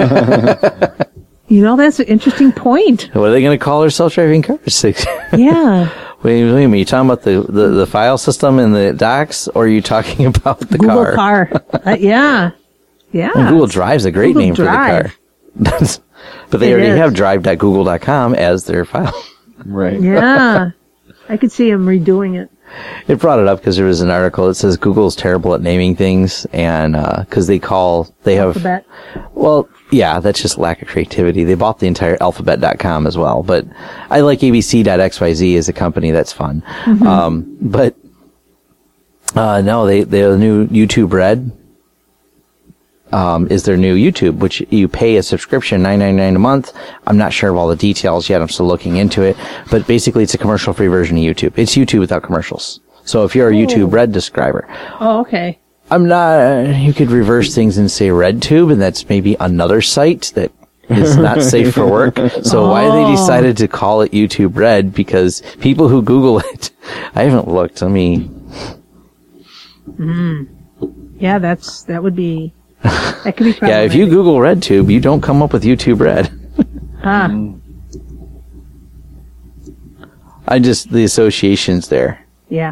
That's an interesting point. What are they going to call their self-driving cars? Yeah. Wait, are you talking about the file system in the docs, or are you talking about the Google car? Yeah. Yeah. Well, Google Drive's a great name Drive. for the car. But they already have drive.google.com as their file. Right. Yeah. I could see them redoing it. It brought it up because there was an article that says Google's terrible at naming things, and because they have Alphabet. Well, yeah, that's just lack of creativity. They bought the entire alphabet.com as well, but I like abc.xyz as a company. That's fun. Mm-hmm. No, the new YouTube Red is their new YouTube, which you pay a subscription, $9.99 a month. I'm not sure of all the details yet. I'm still looking into it, but basically it's a commercial-free version of YouTube. It's YouTube without commercials. So if you're a YouTube Red subscriber. Oh, okay. You could reverse things and say RedTube, and that's maybe another site that is not safe for work. So why they decided to call it YouTube Red? Because people who Google it, I haven't looked. Yeah, that would be, that could be problematic. Yeah, if you Google RedTube, you don't come up with YouTube Red. The associations there. Yeah.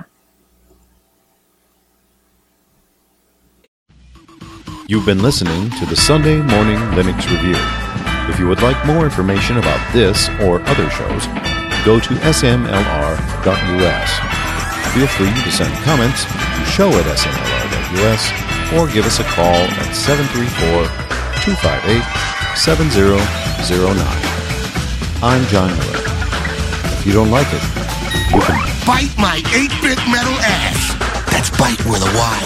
You've been listening to the Sunday Morning Linux Review. If you would like more information about this or other shows, go to smlr.us. Feel free to send comments to show@smlr.us or give us a call at 734-258-7009. I'm John Miller. If you don't like it, you can bite my 8-bit metal ass. That's bite with a Y.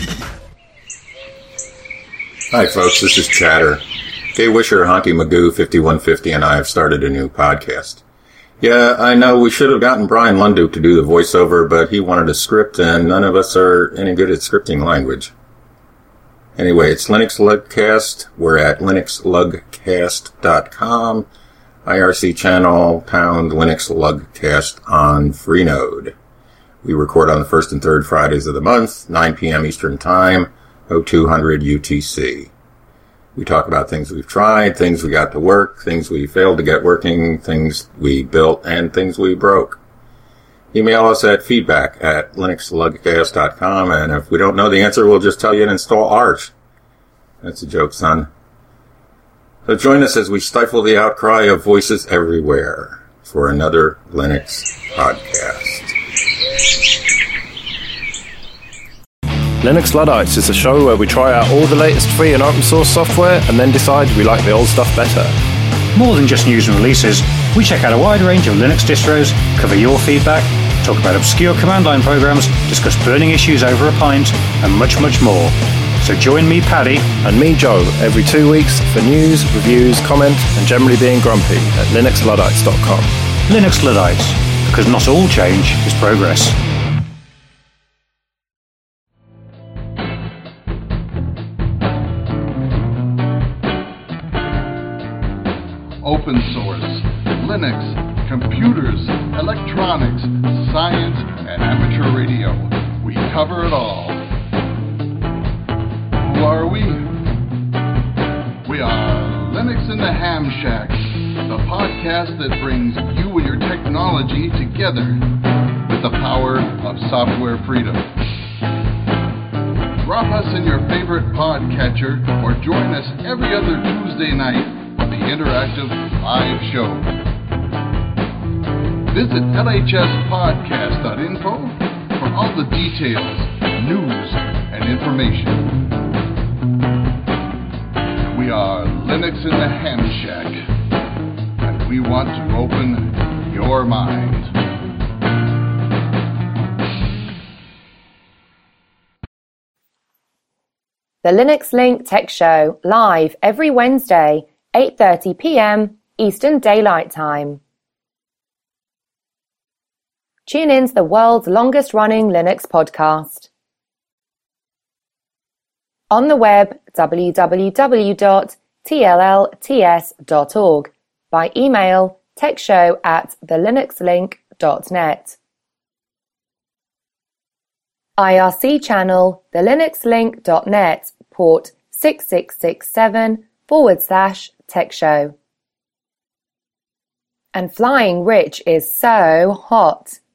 Hi folks, this is Chatter. Kay Wisher, Honky Magoo 5150 and I have started a new podcast. Yeah, I know we should have gotten Brian Lunduke to do the voiceover, but he wanted a script and none of us are any good at scripting language. Anyway, it's Linux Lugcast. We're at linuxlugcast.com. IRC channel, pound Linux Lugcast on Freenode. We record on the first and third Fridays of the month, 9 p.m. Eastern Time, 0200 UTC. We talk about things we've tried, things we got to work, things we failed to get working, things we built, and things we broke. Email us at feedback@linuxlugcast.com, and if we don't know the answer, we'll just tell you to install Arch. That's a joke, son. So join us as we stifle the outcry of voices everywhere for another Linux podcast. Linux Luddites is a show where we try out all the latest free and open source software and then decide we like the old stuff better. More than just news and releases, we check out a wide range of Linux distros, cover your feedback, talk about obscure command line programs, discuss burning issues over a pint, and much, much more. So join me, Paddy, and me, Joe, every 2 weeks for news, reviews, comment, and generally being grumpy at linuxluddites.com. Linux Luddites, because not all change is progress. Open source, Linux, computers, electronics, science, and amateur radio. We cover it all. Who are we? We are Linux in the Ham Shack, the podcast that brings you and your technology together with the power of software freedom. Drop us in your favorite podcatcher or join us every other Tuesday night on the interactive live show. Visit lhspodcast.info for all the details, news, and information. We are Linux in the Ham Shack, and we want to open your mind. The Linux Link Tech Show, live every Wednesday, 8:30 p.m. Eastern Daylight Time. Tune in to the world's longest-running Linux podcast. On the web, www.tllts.org, by email, techshow@thelinuxlink.net. IRC channel, thelinuxlink.net, port 6667/TechShow. And Flying Rich is so hot.